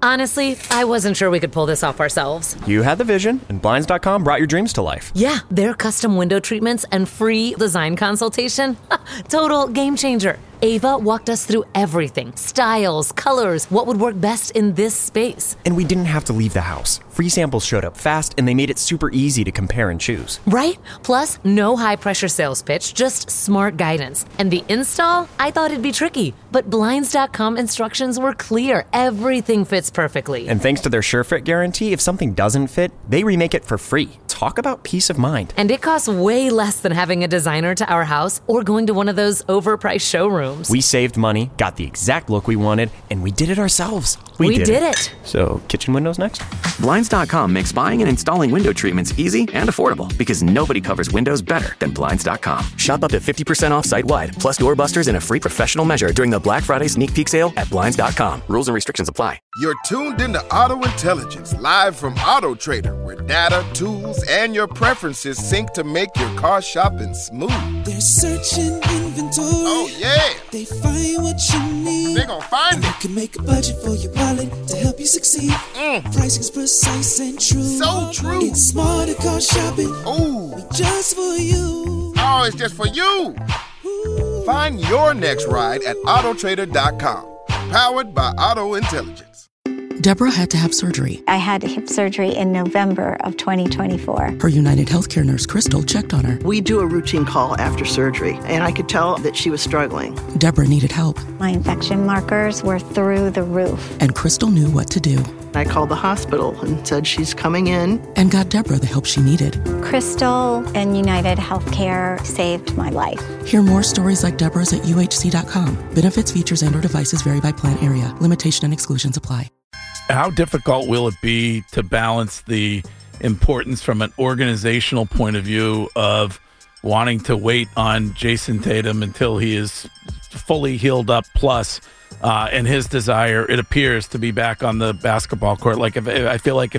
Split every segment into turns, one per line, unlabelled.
Honestly, I wasn't sure we could pull this off ourselves.
You had the vision, and Blinds.com brought your dreams to life.
Yeah, their custom window treatments and free design consultation. Total game changer. Ava walked us through everything. Styles, colors, what would work best in this space.
And we didn't have to leave the house. Free samples showed up fast, and they made it super easy to compare and choose.
Right? Plus, no high-pressure sales pitch, just smart guidance. And the install? I thought it'd be tricky. But Blinds.com instructions were clear. Everything fits perfectly.
And thanks to their SureFit guarantee, if something doesn't fit, they remake it for free. Talk about peace of mind.
And it costs way less than having a designer to our house or going to one of those overpriced showrooms.
We saved money, got the exact look we wanted, and we did it ourselves.
We did it.
So, kitchen windows next?
Blinds.com makes buying and installing window treatments easy and affordable because nobody covers windows better than Blinds.com. Shop up to 50% off site-wide, plus doorbusters and a free professional measure during the Black Friday sneak peek sale at Blinds.com. Rules and restrictions apply.
You're tuned into Auto Intelligence, live from Auto Trader, where data, tools, and your preferences sync to make your car shopping smooth.
They're searching inventory.
Oh, yeah.
They find what you need.
They're gonna find it.
They can make a budget for your wallet to help you succeed. Pricing's precise and true.
So true.
It's smarter car shopping.
Ooh.
Just for you.
Oh, it's just for you. Ooh. Find your next ride at autotrader.com. Powered by Auto Intelligence.
Deborah had to have surgery.
I had hip surgery in November of 2024.
Her United Healthcare nurse, Crystal, checked on her.
We do a routine call after surgery, and I could tell that she was struggling.
Deborah needed help.
My infection markers were through the roof.
And Crystal knew what to do.
I called the hospital and said she's coming in.
And got Deborah the help she needed.
Crystal and United Healthcare saved my life.
Hear more stories like Deborah's at UHC.com. Benefits, features, and/or devices vary by plan area. Limitation and exclusions apply.
How difficult will it be to balance the importance from an organizational point of view of wanting to wait on Jason Tatum until he is fully healed up, plus and his desire, it appears, to be back on the basketball court? Like, I feel like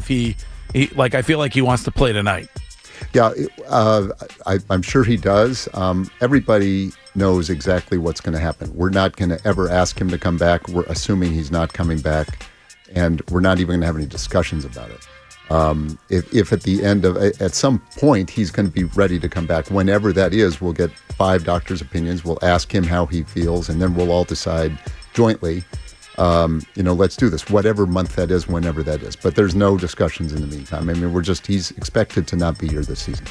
he wants to play tonight.
Yeah, I'm sure he does. Everybody knows exactly what's going to happen. We're not going to ever ask him to come back. We're assuming he's not coming back. And we're not even going to have any discussions about it. If at the end of, at some point, he's going to be ready to come back, whenever that is, we'll get 5 doctors' opinions. We'll ask him how he feels, and then we'll all decide jointly, let's do this, whatever month that is, whenever that is. But there's no discussions in the meantime. I mean, he's expected to not be here this season.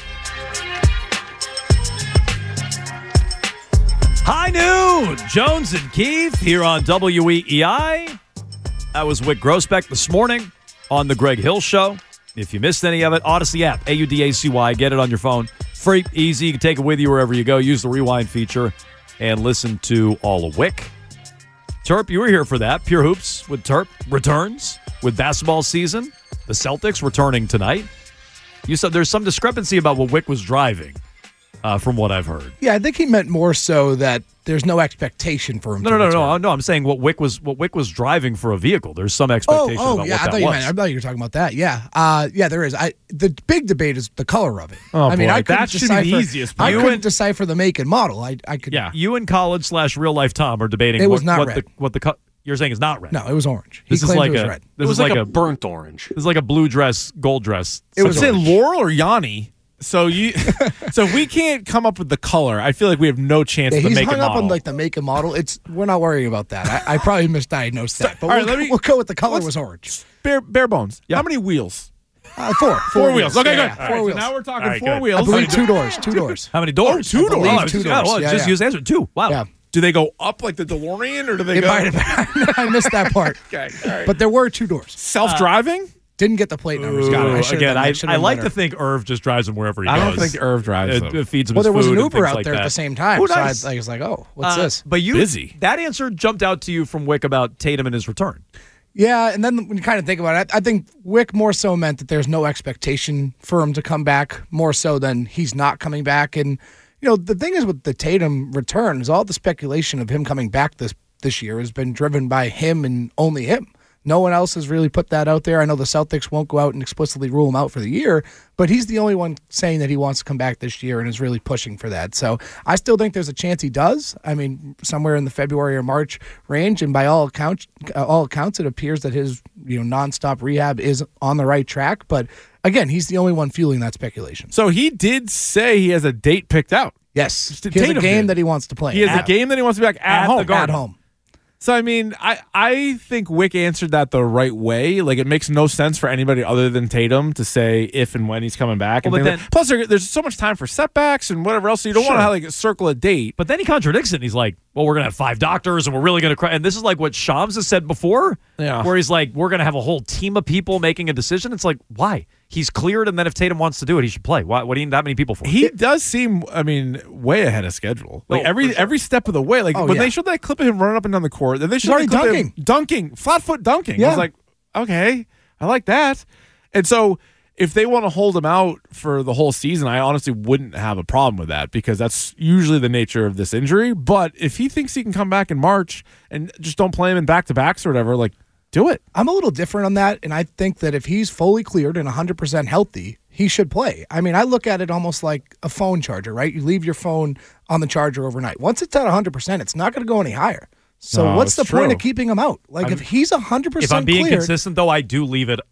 High noon, Jones and Keefe here on WEEI. That was Wick Grossbeck this morning on the Greg Hill Show. If you missed any of it, Odyssey app, AUDACY, get it on your phone. Free, easy, you can take it with you wherever you go. Use the rewind feature and listen to all of Wick. Terp, you were here for that. Pure Hoops with Terp returns with basketball season. The Celtics returning tonight. You said there's some discrepancy about what Wick was driving, from what I've heard.
Yeah, I think he meant more so that there's no expectation for him.
No. I'm saying what Wick was driving for a vehicle. There's some expectation about what that was.
I thought you were talking about that. Yeah, there is. The big debate is the color of it.
Oh,
I mean,
boy, that should be the easiest.
I couldn't decipher the make and model. I could.
Yeah, you and college / real life Tom are debating.
It was not red.
You're saying is not red.
No, it was orange.
This is like
it was red.
This is
like a burnt orange.
This is like a blue dress, gold dress.
It was in Laurel or Yanni. So if we can't come up with the color, I feel like we have no chance.
He's
to make
hung
a
up
model.
on like the make and model. We're not worrying about that. I probably misdiagnosed that. But we'll go with the color was orange.
Bare bones. Yep. How many wheels?
4.
4 wheels. Okay,
yeah,
good.
4 wheels.
So now we're talking
right,
4
good.
wheels.
I believe 2 doors. 2 doors.
How many doors?
Oh, 2 doors.
2 doors.
Just use the answer. 2. Wow.
Yeah.
Do they go up like the DeLorean, or do they
It
go?
might have been. I missed that part.
Okay, all right.
But there were 2 doors.
Self-driving?
Didn't get the plate numbers.
I like to think Irv just drives him wherever he goes.
I don't think Irv drives them.
It feeds him
Well,
his
there was
food
an
and
Uber
things
out
like
there
that.
at the same time.
Oh,
so
nice.
I was like, oh, what's this?
But
busy.
That answer jumped out to you from Wick about Tatum and his return.
Yeah, and then when you kind of think about it, I think Wick more so meant that there's no expectation for him to come back, more so than he's not coming back. And, the thing is with the Tatum return is all the speculation of him coming back this year has been driven by him and only him. No one else has really put that out there. I know the Celtics won't go out and explicitly rule him out for the year, but he's the only one saying that he wants to come back this year and is really pushing for that. So I still think there's a chance he does. I mean, somewhere in the February or March range, and by all accounts, it appears that his nonstop rehab is on the right track. But again, he's the only one fueling that speculation.
So he did say he has a date picked out.
Yes, he has a game that he wants to play.
He has a game that he wants to be back at home.
The Garden. At home.
So, I mean, I think Wick answered that the right way. Like, it makes no sense for anybody other than Tatum to say if and when he's coming back.
Well,
and plus, there's so much time for setbacks and whatever else, so you don't want to circle a date.
But then he contradicts it, and he's like, well, we're going to have 5 doctors, and we're really going to cry. And this is like what Shams has said before, where he's like, we're going to have a whole team of people making a decision. It's like, why? He's cleared, and then if Tatum wants to do it, he should play. What do you need that many people for?
He does seem, way ahead of schedule. Like every step of the way. Like when they showed that clip of him running up and down the court, then they showed the clip of him dunking, flat foot dunking.
Yeah.
I was like, okay, I like that. And so if they want to hold him out for the whole season, I honestly wouldn't have a problem with that because that's usually the nature of this injury. But if he thinks he can come back in March and just don't play him in back-to-backs or whatever, like, do it.
I'm a little different on that, and I think that if he's fully cleared and 100% healthy, he should play. I mean, I look at it almost like a phone charger, right? You leave your phone on the charger overnight. Once it's at 100%, it's not going to go any higher. So what's the point of keeping him out? Like, if he's 100%
if I'm being
cleared, consistent,
though, I do leave it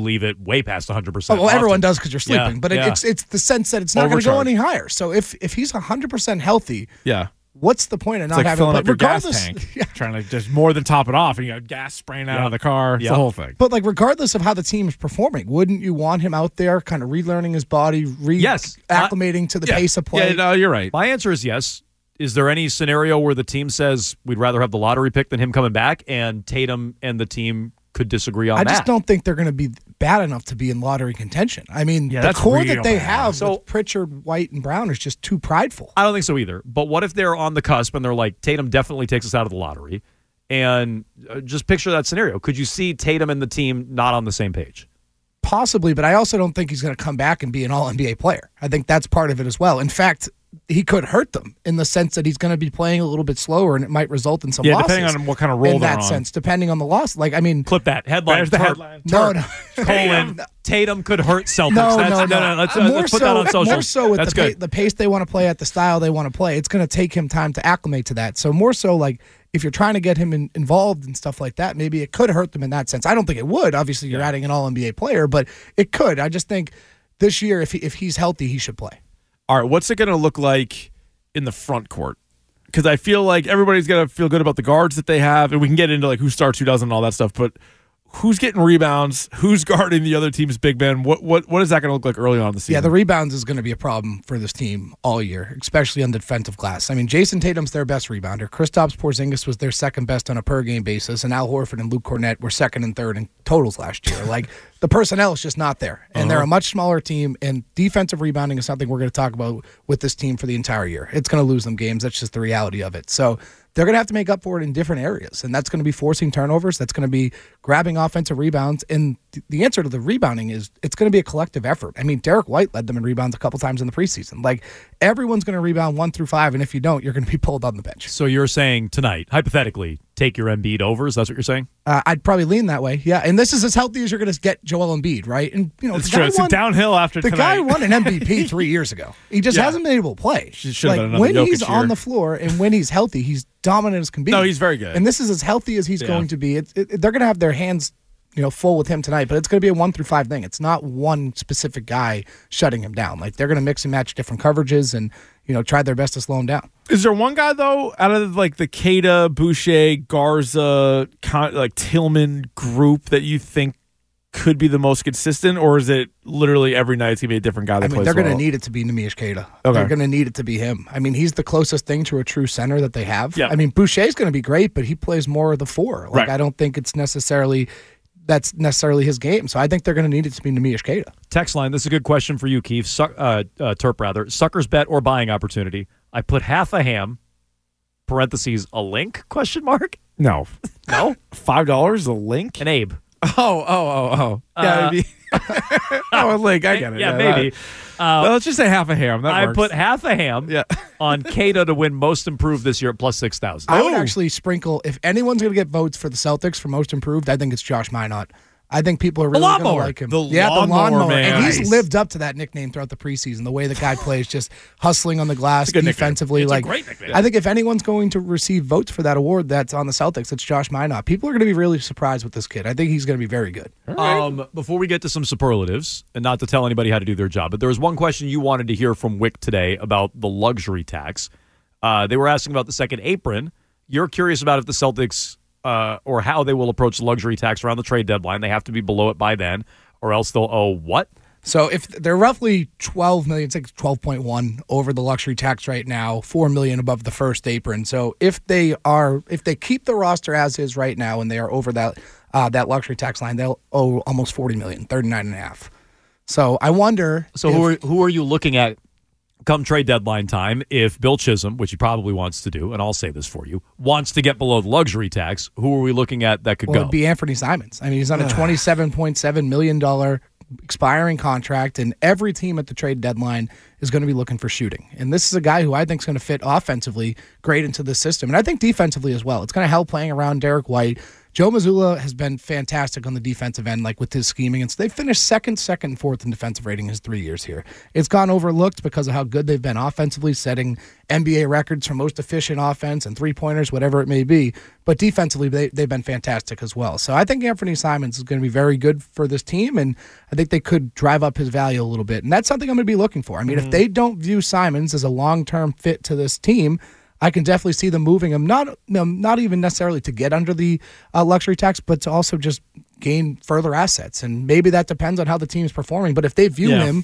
way past 100%.
Oh, well, everyone does because you're sleeping.
Yeah,
but it's the sense that it's not going to go any higher. So if he's 100% healthy, what's the point of not having
filling up your gas tank, trying to just more than top it off, and you got gas spraying out of the car. It's the whole thing.
But regardless of how the team is performing, wouldn't you want him out there, kind of relearning his body, acclimating to the pace of play?
Yeah, no, you're right.
My answer is yes. Is there any scenario where the team says we'd rather have the lottery pick than him coming back, and Tatum and the team could disagree on that?
I just don't think they're going to be bad enough to be in lottery contention. I mean, the core that they have with Pritchard, White, and Brown is just too prideful.
I don't think so either. But what if they're on the cusp and they're like, Tatum definitely takes us out of the lottery? And just picture that scenario. Could you see Tatum and the team not on the same page?
Possibly, but I also don't think he's going to come back and be an all-NBA player. I think that's part of it as well. In fact, he could hurt them in the sense that he's going to be playing a little bit slower, and it might result in some losses.
Depending on what kind of role
in that sense, depending on the loss. Like, I mean,
clip that headline.
There's the headline.
No.
Colon. Tatum could hurt Celtics.
No.
Let's put that on social.
More so with the pace they want to play at, the style they want to play. It's going to take him time to acclimate to that. So more so, like, if you're trying to get him involved and stuff like that, maybe it could hurt them in that sense. I don't think it would. Obviously, you're adding an all-NBA player, but it could. I just think this year, if he's healthy, he should play.
All right, what's it going to look like in the front court? Because I feel like everybody's got to feel good about the guards that they have, and we can get into like who starts, who doesn't, and all that stuff. But who's getting rebounds? Who's guarding the other team's big men? What is that going to look like early on in the season?
Yeah, the rebounds is going to be a problem for this team all year, especially on the defensive glass. I mean, Jason Tatum's their best rebounder. Kristaps Porzingis was their second best on a per-game basis, and Al Horford and Luke Cornett were second and third in totals last year. Like, the personnel is just not there, and they're a much smaller team, and defensive rebounding is something we're going to talk about with this team for the entire year. It's going to lose them games. That's just the reality of it. So they're going to have to make up for it in different areas, and that's going to be forcing turnovers. That's going to be grabbing offensive rebounds, and the answer to the rebounding is it's going to be a collective effort. I mean, Derek White led them in rebounds a couple times in the preseason. Like, everyone's going to rebound 1 through 5, and if you don't, you're going to be pulled on the bench.
So you're saying tonight, hypothetically, take your Embiid overs? That's what you're saying?
I'd probably lean that way, yeah. And this is as healthy as you're going to get Joel Embiid, right? And
it's true. It's downhill after
the
tonight.
guy won an MVP 3 years ago. He just hasn't been able to play.
Like,
when he's on the floor and when he's healthy, he's dominant as can be.
No, he's very good.
And this is as healthy as he's going to be. They're going to have their hands, full with him tonight, but it's going to be a 1 through 5 thing. It's not one specific guy shutting him down. Like, they're going to mix and match different coverages and try their best to slow him down.
Is there one guy though out of like the Queta, Boucher, Garza, like Tillman group that you think could be the most consistent, or is it literally every night it's gonna be a different guy that plays?
They're going to need it to be Neemias Queta.
Okay.
They're going to need it to be him. I mean, he's the closest thing to a true center that they have.
Yeah.
I mean, Boucher's going to be great, but he plays more of the 4. Like,
right.
I don't think that's necessarily his game. So I think they're going to need it to be Neemias Queta.
Text line, this is a good question for you, Keith. Terp, rather. Sucker's bet or buying opportunity. I put half a ham, parentheses, a link, question mark?
No.
No?
$5 a link?
An Abe.
Oh. Yeah, Oh, like I get it.
Yeah, maybe.
Well, let's just say half a ham. That
I
works.
put half a ham on Keita to win most improved this year at plus 6,000.
I would actually sprinkle, if anyone's going to get votes for the Celtics for most improved, I think it's Josh Minot. I think people are really going to like him.
The lawnmower, man.
And he's lived up to that nickname throughout the preseason. The way the guy plays, just hustling on the glass defensively.
It's a great nickname.
I think if anyone's going to receive votes for that award that's on the Celtics, it's Josh Minot. People are going to be really surprised with this kid. I think he's going to be very good.
Before we get to some superlatives, and not to tell anybody how to do their job, but there was one question you wanted to hear from Wick today about the luxury tax. They were asking about the second apron. You're curious about if the Celtics or how they will approach the luxury tax around the trade deadline. They have to be below it by then, or else they'll owe what?
So if they're roughly 12 million, it's like 12.1 over the luxury tax right now, 4 million above the first apron. So if they keep the roster as is right now and they are over that luxury tax line, they'll owe almost 40 million, 39.5. So I wonder.
So who are you looking at come trade deadline time if Bill Chisholm, which he probably wants to do, and I'll say this for you, wants to get below the luxury tax? Who are we looking at that could go?
It'd be Anthony Simons. I mean, he's on a $27.7 million expiring contract, and every team at the trade deadline is going to be looking for shooting. And this is a guy who I think is going to fit offensively great into the system, and I think defensively as well. It's going to help playing around Derek White. Joe Mazzulla has been fantastic on the defensive end, like with his scheming. And so they finished second, and fourth in defensive rating his 3 years here. It's gone overlooked because of how good they've been offensively, setting NBA records for most efficient offense and three-pointers, whatever it may be. But defensively, they've been fantastic as well. So I think Anthony Simons is going to be very good for this team, and I think they could drive up his value a little bit. And that's something I'm going to be looking for. I mean, if they don't view Simons as a long-term fit to this team, I can definitely see them moving him, not even necessarily to get under the luxury tax, but to also just gain further assets. And maybe that depends on how the team is performing. But if they view him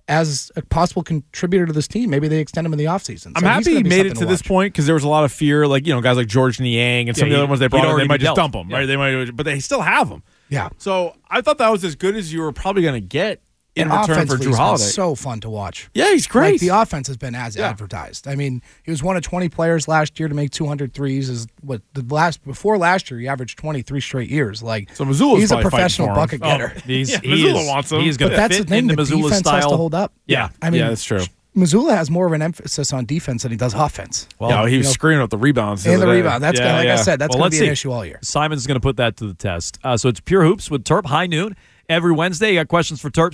as a possible contributor to this team, maybe they extend him in the offseason. So
I'm happy he made it to this point because there was a lot of fear, like, guys like George Niang and some of the other ones they brought in, they might just dump him, right? They might, but they still have him.
Yeah.
So I thought that was as good as you were probably going to get in return for Drew Holiday.
So fun to watch.
Yeah, he's great.
Like, the offense has been as advertised. I mean, he was one of 20 players last year to make 200 threes. Before last year, he averaged 23 straight years. Like,
so Mazzulla's
he's a professional bucket getter.
Mazzulla
wants him.
He's going to fit into Mazzulla's style.
Has to hold up.
Yeah,
I mean,
that's true.
Mazzulla has more of an emphasis on defense than he does offense.
Well, he was screaming out the rebounds.
And the rebound. That's like I said, that's going to be an issue all year.
Simon's going to put that to the test. So it's Pure Hoops with Terp, high noon. Every Wednesday, you got questions for Terp,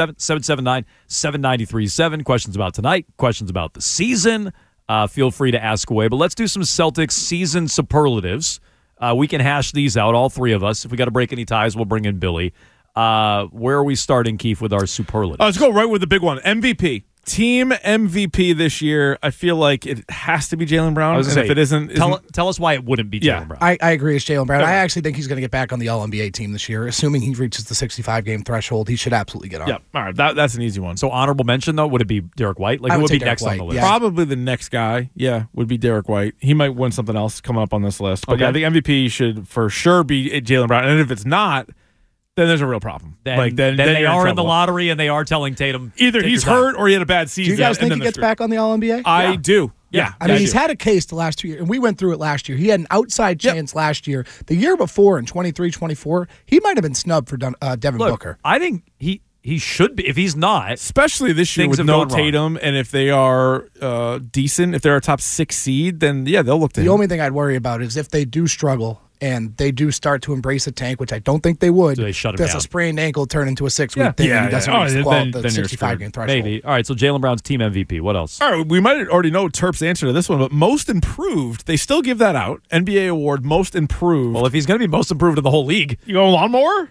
617-779-7937. Questions about tonight, questions about the season. Feel free to ask away. But let's do some Celtics season superlatives. We can hash these out, all three of us. If we got to break any ties, we'll bring in Billy. Where are we starting, Keith, with our superlatives?
Let's go right with the big one. MVP. Team MVP this year, I feel like it has to be Jaylen Brown.
If it isn't, tell us why it wouldn't be Jaylen Brown.
I agree with Jaylen Brown. I actually think he's going to get back on the All-NBA team this year. Assuming he reaches the 65-game threshold, he should absolutely get on.
Yeah, all right, that's an easy one.
So honorable mention, though, would it be Derek White? Like, who would be next on the list?
Yeah.
Probably the next guy, would be Derek White. He might win something else coming up on this list. But I think MVP should for sure be Jaylen Brown. And if it's not, then there's a real problem.
Then they are in the lottery and they are telling Tatum
either he's hurt or he had a bad season.
Do you guys think he gets back on the All-NBA?
I do. Yeah.
I mean, he's had a case the last 2 years, and we went through it last year. He had an outside chance last year. The year before, in 23-24, he might have been snubbed for Devin Booker.
I think he should be. If he's not,
especially this year with no Tatum, and if they are decent, if they're a top 6 seed, then they'll look to him.
The only thing I'd worry about is if they do struggle and they do start to embrace a tank, which I don't think they would.
Do they shut him
does
down?
A sprained ankle turn into a 6-week thing and he doesn't reach the 65-game threshold?
Maybe. All right, so Jaylen Brown's team MVP. What else?
All right, we might already know Terp's answer to this one, but most improved, they still give that out. NBA award, most improved.
Well, if he's going to be most improved in the whole league.
You go lawnmower?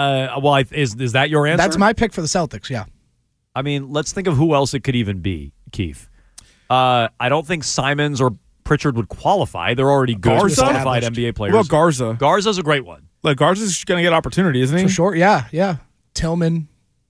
Is that your answer?
That's my pick for the Celtics, yeah.
I mean, let's think of who else it could even be, Keith. I don't think Simons or Pritchard would qualify. They're already good qualified NBA players.
What about Garza?
Garza's a great one.
Like, Garza's going to get opportunity, isn't he?
For sure, yeah. Tillman.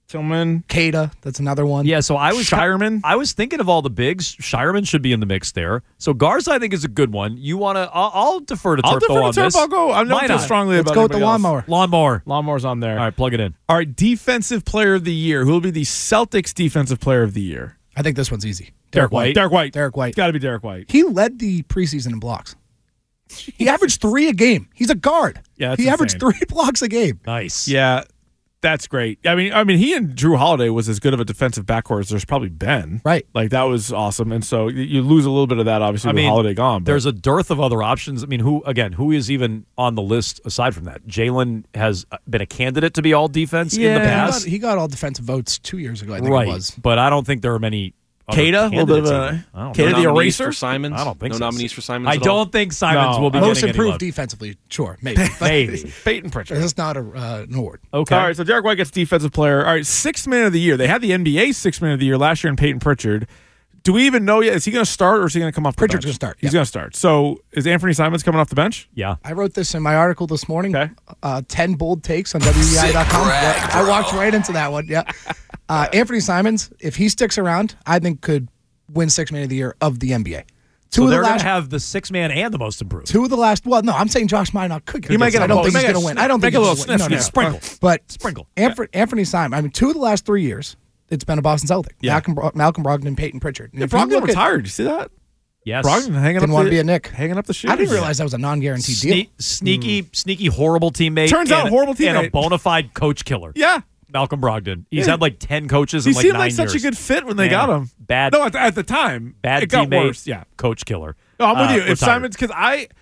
Keita, that's another one.
Yeah, so
Shireman.
I was thinking of all the bigs. Shireman should be in the mix there. So Garza, I think, is a good one. You want to? I'll defer to Terp on this.
I'll go. I'm not strongly about it.
Let's go with the lawnmower.
Lawnmower's on there. All right, plug it in.
All right, defensive player of the year. Who will be the Celtics defensive player of the year?
I think this one's easy.
Derek White.
Derek White.
It's
got to be Derek White.
He led the preseason in blocks. He averaged 3 a game. He's a guard.
Yeah,
he averaged 3 blocks a game.
Nice.
Yeah. That's great. I mean, he and Drew Holiday was as good of a defensive backcourt as there's probably been.
Right.
Like, that was awesome. And so you lose a little bit of that, obviously, with Holiday gone. But
There's a dearth of other options. I mean, who is even on the list aside from that? Jalen has been a candidate to be all defense in the past.
He got all defensive votes 2 years ago, I think it was.
But I don't think there are many.
Kata, a little bit of a Kata the eraser
for Simons.
I don't think
no
so.
nominees for Simons.
I don't think Simons will be
most
getting
improved
any love.
defensively. Sure, maybe.
Maybe.
Peyton Pritchard.
This is not an award.
Okay.
All right, so Derek White gets defensive player. All right, sixth man of the year. They had the NBA sixth man of the year last year in Peyton Pritchard. Do we even know yet? Is he going to start or is he going to come off the
Pritchard's
bench?
going to start.
He's going to start. So is Anthony Simons coming off the bench?
Yeah.
I wrote this in my article this morning.
Okay.
10 bold takes on WEI.com. I walked right into that one. Yeah. Anthony Simons, if he sticks around, I think could win Sixth Man of the Year of the NBA.
So they're going to have the sixth man and the most improved.
Two of the last. Well, no, I'm saying Josh Minot could get.
He might get.
I don't think he's going to win. I don't think
a little
he's going to win.
sprinkle.
But
sprinkle.
Anthony Simons. I mean, 2 of the last 3 years, it's been a Boston Celtic.
Yeah.
Malcolm Brogdon and Peyton Pritchard.
Yeah, Brogdon retired. You see that?
Yes.
Brogdon hanging
Didn't
up
want to be a Nick.
Hanging up the shoes.
I didn't realize that was a non-guaranteed deal.
Sneaky, horrible teammate.
Turns out horrible teammate.
And a bona fide coach killer.
Yeah.
Malcolm Brogdon. He's had like 10 coaches
He
in like 9
seemed like
years.
such a good fit when they got him.
Bad.
No, at the time.
Bad
it got
teammate.
worse. Yeah.
Coach killer.
No, I'm with you. If
retired.
Simons, because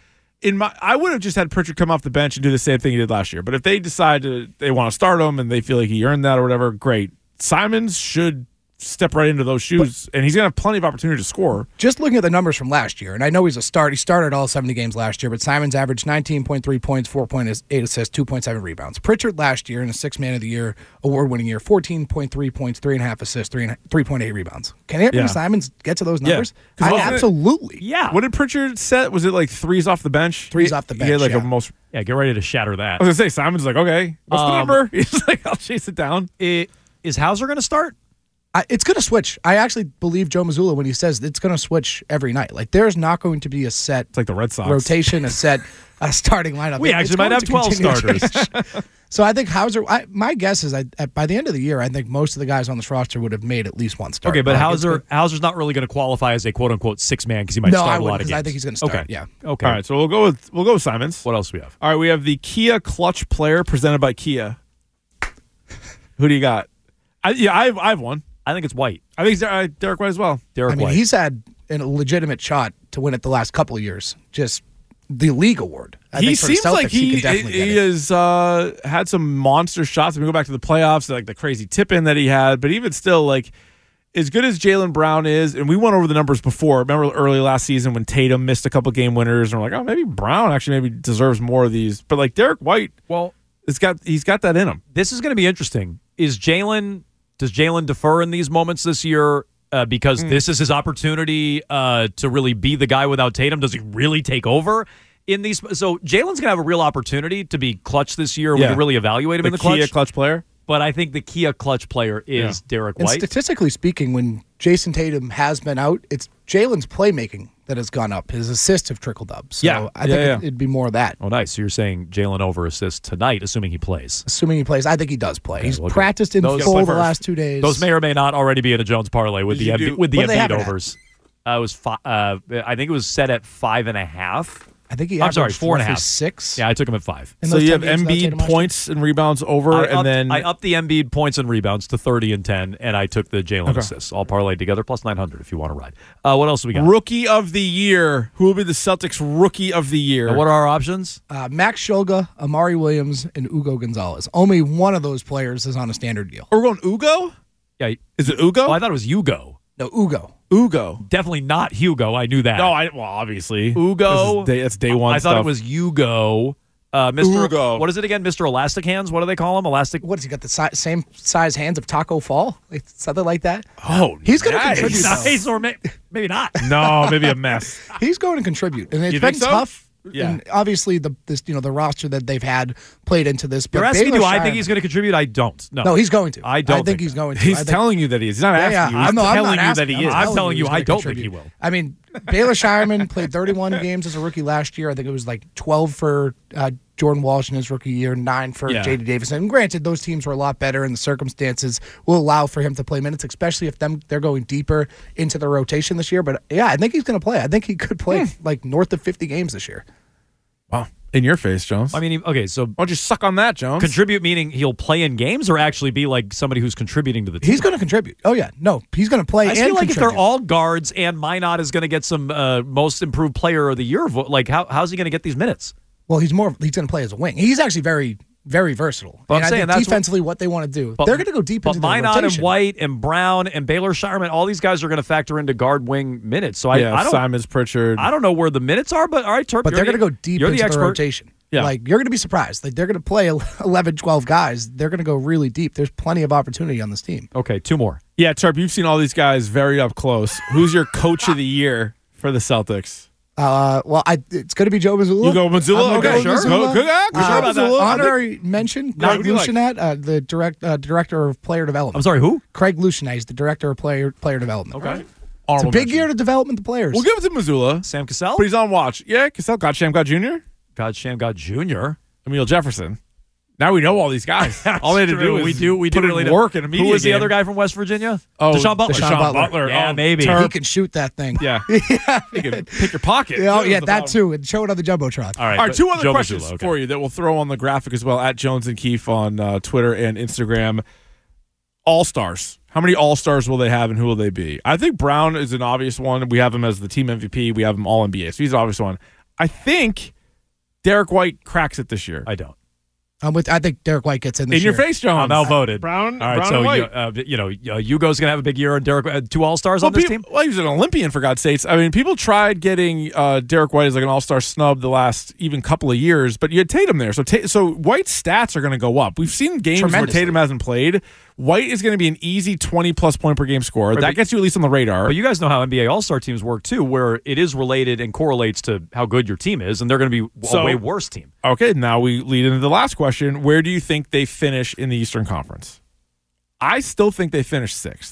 I would have just had Pritchard come off the bench and do the same thing he did last year. But if they decide they want to start him and they feel like he earned that or whatever, great. Simons should step right into those shoes, and he's going to have plenty of opportunity to score.
Just looking at the numbers from last year, and I know he's a start. He started all 70 games last year, but Simons averaged 19.3 points, 4.8 assists, 2.7 rebounds. Pritchard last year in a Sixth Man of the Year, award-winning year, 14.3 points, 3.5 assists, 3.8 rebounds. Can Anthony Simons get to those numbers? Absolutely.
Yeah.
What did Pritchard set? Was it like threes off the bench?
Threes off the bench,
He had like
yeah.
a most.
Yeah, get ready to shatter that.
I was going to say, Simons is like, okay, what's the number? He's like, I'll chase it down.
Is Hauser going to start?
It's going to switch. I actually believe Joe Mazzulla when he says it's going to switch every night. Like, there's not going to be a set
It's like the Red Sox.
rotation, a starting lineup.
We actually might have 12 starters.
So I think Hauser, my guess is by the end of the year, I think most of the guys on this roster would have made at least one start.
Okay, but Hauser's not really going to qualify as a quote-unquote six man because he might start a lot of games.
I think he's going to start,
Okay.
yeah.
Okay.
All right, so we'll go with Simons.
What else do we have?
All right, we have the Kia Clutch Player presented by Kia. Who do you got? I have one.
I think it's White.
I think it's Derek White as well.
I mean, he's had a legitimate shot to win it the last couple of years. Just the league award.
He seems like he has had some monster shots. I mean, go back to the playoffs, like the crazy tip-in that he had. But even still, like, as good as Jaylen Brown is, and we went over the numbers before. Remember early last season when Tatum missed a couple game winners, and we're like, oh, maybe Brown actually maybe deserves more of these. But like Derek White,
well,
he's got that in him.
This is going to be interesting. Does Jalen defer in these moments this year because this is his opportunity to really be the guy without Tatum? Does he really take over in these? So Jalen's going to have a real opportunity to be clutch this year. We can really evaluate him in the clutch.
Kia clutch player.
But I think the Kia clutch player is Derek
And
White.
statistically speaking, when Jason Tatum has been out, it's Jalen's playmaking that has gone up. His assists have trickled up. So I think it'd be more of that.
Oh, nice. So you're saying Jalen over assists tonight, assuming he plays.
Assuming he plays. I think he does play.
Okay,
He's
well,
practiced in full the last 2 days.
Those may or may not already be in a Jones parlay with the Embiid
at?
overs. It was I think it was set at 5.5.
I think he
I'm sorry,
averaged
4.5.
6.
Yeah, I took him at 5.
In
So
those
you
10
have
games without
Embiid
Tatum last
points and rebounds over,
I upped the Embiid points and rebounds to 30 and 10, and I took the Jalen assists, all parlayed together, plus 900 if you want to ride. What else do we got?
Rookie of the year. Who will be the Celtics Rookie of the Year?
Now, what are our options?
Max Shulga, Amari Williams, and Ugo Gonzalez. Only one of those players is on a standard deal.
We're going Ugo?
Yeah,
is it Ugo?
Oh, I thought it was Hugo.
No, Ugo.
Definitely not Hugo. I knew that.
No, obviously.
Ugo.
That's day one
I
stuff.
thought it was Hugo. Mr.
Ugo.
What is it again? Mr. Elastic Hands? What do they call him? Elastic.
What has he got? The same size hands of Taco Fall? Like, something like that?
Oh,
he's going to contribute.
Nice, or maybe not.
No, maybe a mess.
He's going to contribute, and it's
You
been
think so?
tough.
Yeah.
And obviously the roster that they've had played into this. But
You're asking me,
Baylor
do I
Shire-
think he's going to contribute? I don't.
No, he's going to.
I don't
think he's going to.
He's telling you that he is. He's not asking you. He's telling you that he is.
I'm telling you, I don't think he will.
I mean, Baylor Shireman played 31 games as a rookie last year. I think it was like 12 for Jordan Walsh in his rookie year, 9 for J.D. Davison. And granted, those teams were a lot better, and the circumstances will allow for him to play minutes, especially if they're going deeper into the rotation this year. But yeah, I think he's going to play. I think he could play like north of 50 games this year.
Wow. In your face, Jones.
I mean, okay, so
why don't you suck on that, Jones?
Contribute meaning he'll play in games or actually be like somebody who's contributing to the team?
He's going to contribute. Oh, yeah. No, he's going to play
I
and
feel like
contribute.
if they're all guards and Minot is going to get some most improved player of the year, how's he going to get these minutes?
Well, he's going to play as a wing. He's actually very, very versatile.
But
and
I'm saying
I think
that's
defensively what they want to do. They're going to go deep into the
Minot
rotation.
and White and Brown and Baylor Shireman, all these guys are going to factor into guard wing minutes. So I don't,
Simons, Pritchard.
I don't know where the minutes are, but all right, Turp.
But they're going to go deep into the rotation.
Yeah.
Like, you're going to be surprised. Like, they're going to play 11, 12 guys. They're going to go really deep. There's plenty of opportunity on this team.
Okay, 2 more.
Yeah, Turp, you've seen all these guys very up close. Who's your coach of the year for the Celtics?
It's going to be Joe Mazzulla.
You go Mazzulla? Okay, sure.
Mazzulla.
Good about that.
Honorary mention, Craig Lucianat, the director of player development.
I'm sorry, who?
Craig Lucianat is the director of player development.
Okay.
It's a big year to development the players.
We'll give it to Mazzulla.
Sam Cassell?
But he's on watch. Yeah, Cassell, Godsham, God Jr.
Godsham, God Jr.
Emil Jefferson. Now we know all these guys. All they had to do is
we
put
really
in work in a media
Who was the
game.
other guy from West Virginia?
Oh,
Deshaun Butler.
Deshaun Butler.
Yeah,
Oh,
maybe.
He can shoot that thing.
Yeah. He can pick your pocket.
Oh, yeah, that too. And show it on the Jumbotron.
All right,
2 other
Joe
questions
Mazzulla, okay.
for you that we'll throw on the graphic as well at Jones and Keefe on Twitter and Instagram. All-Stars. How many All-Stars will they have and who will they be? I think Brown is an obvious one. We have him as the team MVP. We have him All-NBA. So he's an obvious one. I think Derek White cracks it this year.
I don't.
I think Derek White gets in this
In your
year.
face, Jones.
I'm outvoted.
Brown.
All right,
Brown
so
and White.
Hugo's going to have a big year, and Derek 2 All-Stars on this team?
Well, he was an Olympian, for God's sakes. I mean, people tried getting Derek White as like an all-star snub the last even couple of years, but you had Tatum there. So White's stats are going to go up. We've seen games where Tatum hasn't played. White is going to be an easy 20-plus point per game scorer.
Right,
that gets you at least on the radar.
But you guys know how NBA All-Star teams work, too, where it is related and correlates to how good your team is, and they're going to be a way worse team.
Okay, now we lead into the last question. Where do you think they finish in the Eastern Conference? I still think they finish 6th.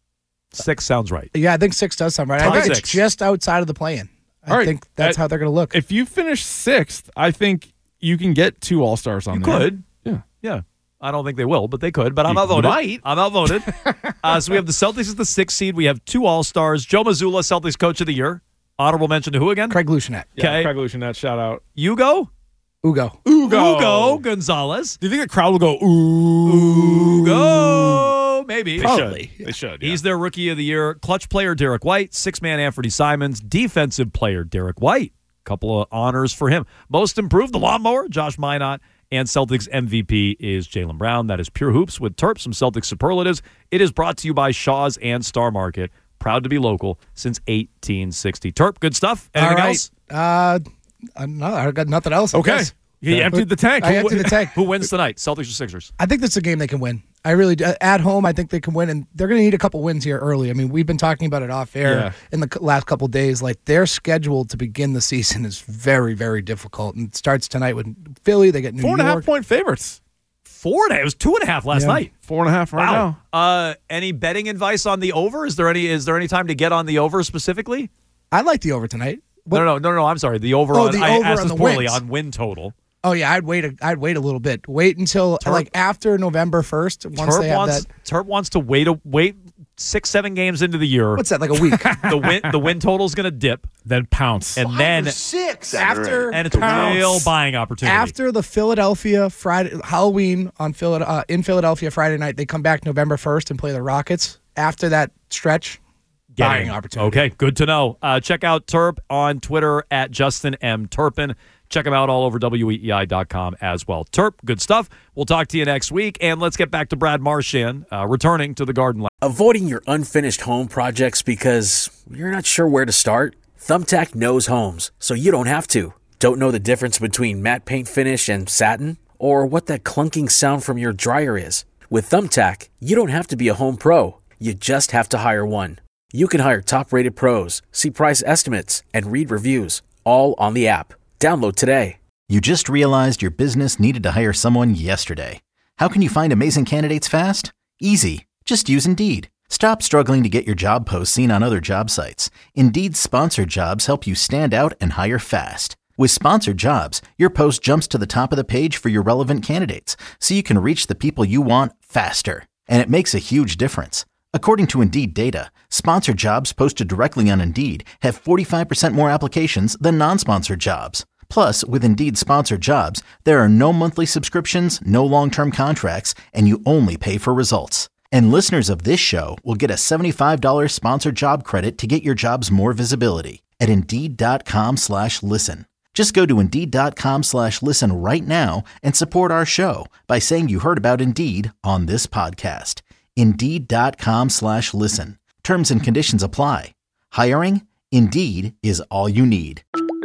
6 sounds right.
Yeah, I think 6 does sound right. I think it's just outside of the play-in. I think that's how they're going to look.
If you finish 6th, I think you can get 2 All-Stars on there.
You could. Yeah. I don't think they will, but they could. But I'm outvoted. I'm outvoted. So we have the Celtics as the 6th seed. We have 2 All-Stars. Joe Mazzulla, Celtics Coach of the Year. Honorable mention to who again?
Craig Lucianat.
Yeah, Craig Lucianat, shout out.
Ugo Gonzalez.
Do you think the crowd will go, ooh?
Ugo? Maybe.
They should.
He's their Rookie of the Year. Clutch player, Derek White. 6-man, Anthony Simons. Defensive player, Derek White. Couple of honors for him. Most improved, the lawnmower, Josh Minot. And Celtics MVP is Jaylen Brown. That is Pure Hoops with Terp, some Celtics superlatives. It is brought to you by Shaw's and Star Market. Proud to be local since 1860. Terp, good stuff. Anything else?
No, I got nothing else.
Okay. He emptied the tank.
I emptied the tank.
Who wins tonight, Celtics or Sixers?
I think this is a game they can win. I really do. At home, I think they can win, and they're going to need a couple wins here early. I mean, we've been talking about it off air in the last couple of days. Like, their schedule to begin the season is very, very difficult, and it starts tonight with Philly. They get New York.
4.5 point favorites.
4.5. It was 2.5 last night.
4.5 right now.
Any betting advice on the over? Is there any time to get on the over specifically?
I like the over tonight.
No. I'm sorry. The over. I asked this poorly on win total.
Oh yeah, I'd wait a little bit. Wait until after November 1st. Once they have that.
Terp wants to wait 6-7 games into the year.
What's that, like a week?
The win total is going to dip,
then pounce,
and then
6 after,
and it's a real buying opportunity
after the Philadelphia Halloween in Philadelphia Friday night. They come back November 1st and play the Rockets. After that stretch, buying opportunity.
Okay, good to know. Check out Terp on Twitter at Justin M. Turpin. Check them out all over WEEI.com as well. Terp, good stuff. We'll talk to you next week. And let's get back to Brad Marchand returning to the Garden Line.
Avoiding your unfinished home projects because you're not sure where to start? Thumbtack knows homes, so you don't have to. Don't know the difference between matte paint finish and satin? Or what that clunking sound from your dryer is? With Thumbtack, you don't have to be a home pro. You just have to hire one. You can hire top-rated pros, see price estimates, and read reviews, all on the app. Download today.
You just realized your business needed to hire someone yesterday. How can you find amazing candidates fast? Easy. Just use Indeed. Stop struggling to get your job posts seen on other job sites. Indeed's sponsored jobs help you stand out and hire fast. With sponsored jobs, your post jumps to the top of the page for your relevant candidates, so you can reach the people you want faster. And it makes a huge difference. According to Indeed data, sponsored jobs posted directly on Indeed have 45% more applications than non-sponsored jobs. Plus, with Indeed Sponsored Jobs, there are no monthly subscriptions, no long-term contracts, and you only pay for results. And listeners of this show will get a $75 sponsored job credit to get your jobs more visibility at Indeed.com/listen. Just go to Indeed.com/listen right now and support our show by saying you heard about Indeed on this podcast. Indeed.com/listen. Terms and conditions apply. Hiring? Indeed is all you need.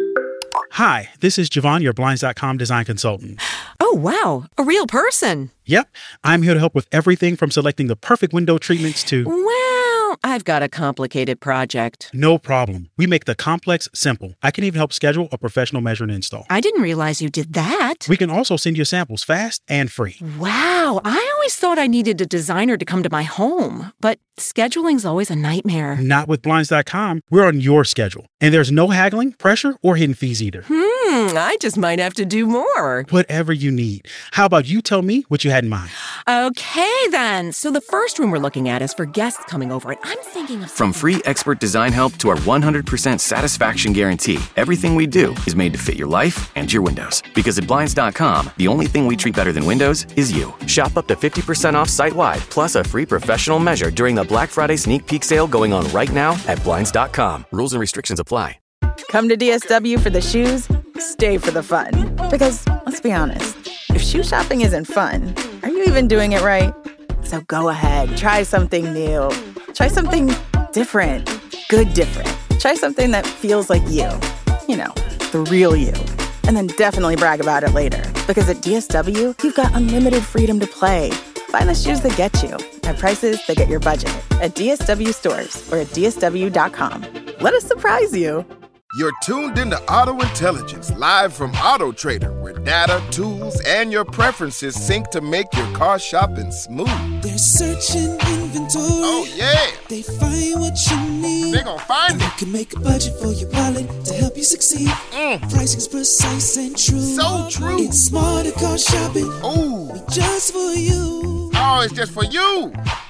Hi, this is Javon, your Blinds.com design consultant.
Oh, wow. A real person.
Yep. I'm here to help with everything from selecting the perfect window treatments to...
Well, I've got a complicated project.
No problem. We make the complex simple. I can even help schedule a professional measure and install.
I didn't realize you did that.
We can also send you samples fast and free.
Wow. I always thought I needed a designer to come to my home, but scheduling's always a nightmare.
Not with Blinds.com. We're on your schedule. And there's no haggling, pressure, or hidden fees either.
I just might have to do more.
Whatever you need. How about you tell me what you had in mind?
Okay, then. So the first room we're looking at is for guests coming over, and I'm thinking of...
From free expert design help to our 100% satisfaction guarantee, everything we do is made to fit your life and your windows. Because at Blinds.com, the only thing we treat better than windows is you. Shop up to 50% off site-wide, plus a free professional measure during the Black Friday sneak peek sale going on right now at Blinds.com. Rules and restrictions apply.
Come to DSW for the shoes, stay for the fun. Because, let's be honest, if shoe shopping isn't fun, are you even doing it right? So go ahead, try something new. Try something different. Good different. Try something that feels like you. You know, the real you. And then definitely brag about it later. Because at DSW, you've got unlimited freedom to play. Find the shoes that get you at prices that get your budget at DSW stores or at DSW.com. Let us surprise you.
You're tuned into Auto Intelligence, live from Auto Trader, where data, tools, and your preferences sync to make your car shopping smooth.
They're searching inventory.
Oh, yeah.
They find what you need.
They're gonna find it.
You can make a budget for your wallet to help you succeed. Pricing's precise and true.
So true.
It's smarter car shopping.
Ooh.
Just for you.
Oh, it's just for you.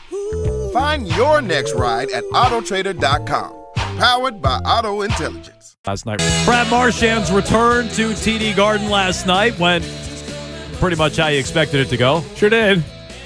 Find your next ride at Autotrader.com. Powered by Auto Intelligence.
Last night, Brad Marchand's return to TD Garden last night went pretty much how you expected it to go.
Sure did.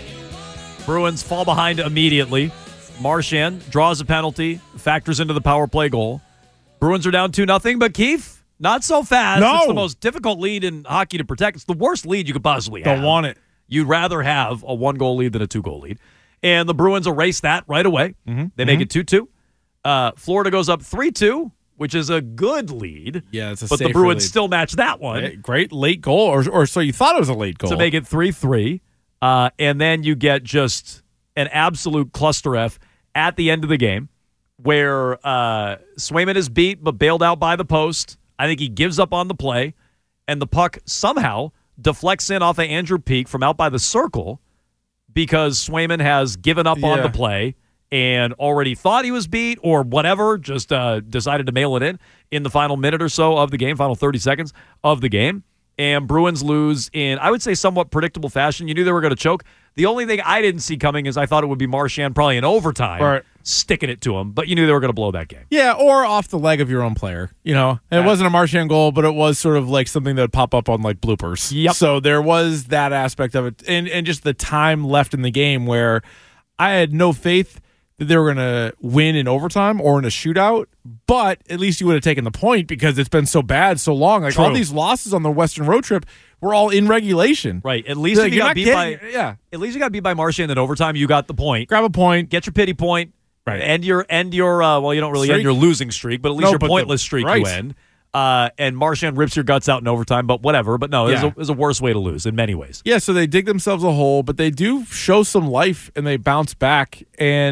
Bruins fall behind immediately. Marchand draws a penalty, factors into the power play goal. Bruins are down 2-0, but Keith, not so fast.
No.
It's the most difficult lead in hockey to protect. It's the worst lead you could possibly have.
Don't want it.
You'd rather have a 1-goal lead than a 2-goal lead. And the Bruins erase that right away. They make it 2-2. Florida goes up 3-2, which is a good lead.
Yeah, it's a
but the
safer
Bruins
lead.
still match that one.
Great late goal, or so you thought it was a late goal.
To make it 3-3. And then you get just an absolute cluster F at the end of the game where Swayman is beat but bailed out by the post. I think he gives up on the play, and the puck somehow deflects in off of Andrew Peak from out by the circle because Swayman has given up on the play and already thought he was beat or whatever, just decided to mail it in the final minute or so of the game, final 30 seconds of the game. And Bruins lose in, I would say, somewhat predictable fashion. You knew they were going to choke. The only thing I didn't see coming is I thought it would be Marchand probably in overtime sticking it to him, but you knew they were going to blow that game.
Yeah, or off the leg of your own player. You know, it wasn't a Marchand goal, but it was sort of like something that would pop up on like bloopers.
Yep.
So there was that aspect of it, and just the time left in the game where I had no faith that they were going to win in overtime or in a shootout, but at least you would have taken the point because it's been so bad so long. Like all these losses on the Western road trip were all in regulation.
Right. At least if you got beat
at
least you got beat by Marchand in overtime, you got the point.
Grab a point.
Get your pity point.
Right.
End your well, you don't really end your losing streak, but at least your pointless streak you end. And Marchand rips your guts out in overtime, but whatever. But no, it was a worse way to lose in many ways.
Yeah, so they dig themselves a hole, but they do show some life and they bounce back.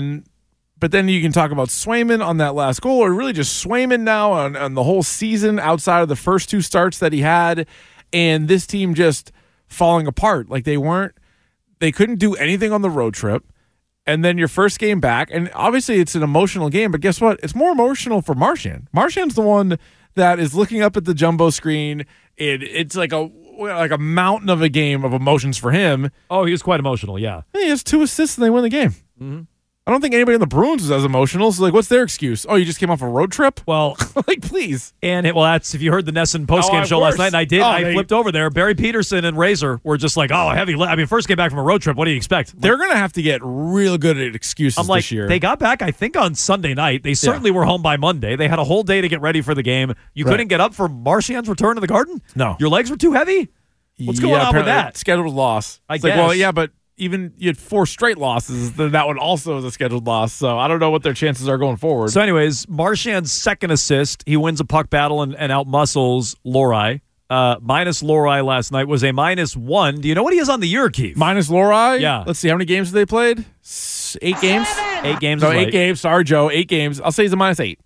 But then you can talk about Swayman on that last goal, or really just Swayman now on the whole season outside of the first two starts that he had, and this team just falling apart. Like they couldn't do anything on the road trip. And then your first game back, and obviously it's an emotional game, but guess what? It's more emotional for Marchand. Marchand's the one that is looking up at the jumbo screen. It's like a mountain of a game of emotions for him.
Oh, he was quite emotional, yeah.
He has 2 assists and they win the game.
Mm-hmm.
I don't think anybody in the Bruins is as emotional. So, like, what's their excuse? Oh, you just came off a road trip?
Well,
like, please.
And that's if you heard the Nesson postgame show last night, and I did. I flipped over there. Barry Peterson and Razor were just like, heavy. I mean, first came back from a road trip. What do you expect?
They're going to have to get real good at excuses this year.
They got back, I think, on Sunday night. They certainly were home by Monday. They had a whole day to get ready for the game. You couldn't get up for Marchand's return to the Garden?
No.
Your legs were too heavy? What's going on with that?
Scheduled loss.
I
guess.
Like,
well, yeah, but even you had 4 straight losses, then that one also is a scheduled loss. So I don't know what their chances are going forward.
So anyways, Marchand's second assist, he wins a puck battle and outmuscles Lohrei. Minus Lohrei last night was a -1. Do you know what he is on the year, Keith?
Minus Lohrei?
Yeah.
Let's see, how many games have they played? 8 games?
8 games.
No, 8 games. Sorry, Joe. 8 games. I'll say he's a -8.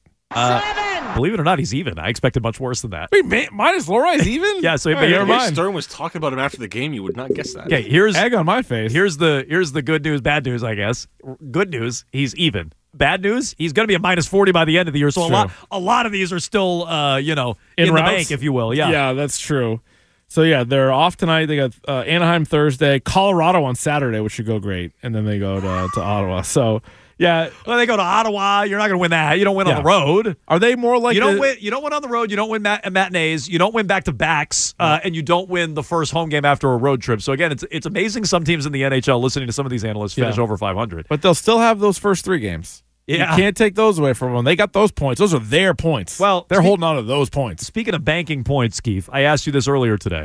Believe it or not, he's even. I expected much worse than that.
Wait, minus Lohrei is even?
Yeah, so
never mind.
Stern was talking about him after the game. You would not guess that.
Okay, here's
egg on my face.
Here's the good news, bad news, I guess. Good news, he's even. Bad news, he's going to be a -40 by the end of the year. So a lot of these are still, in the bank, if you will. Yeah,
yeah, that's true. So yeah, they're off tonight. They got Anaheim Thursday, Colorado on Saturday, which should go great, and then they go to Ottawa. So. Yeah,
well, they go to Ottawa. You're not going to win that. You don't win on the road.
Are they more like
you don't win? You don't win on the road. You don't win matinees. You don't win back-to-backs, and you don't win the first home game after a road trip. So again, it's amazing some teams in the NHL, listening to some of these analysts, finish over 500.
But they'll still have those first 3 games.
Yeah.
You can't take those away from them. They got those points. Those are their points.
Well,
they're holding on to those points.
Speaking of banking points, Keith, I asked you this earlier today.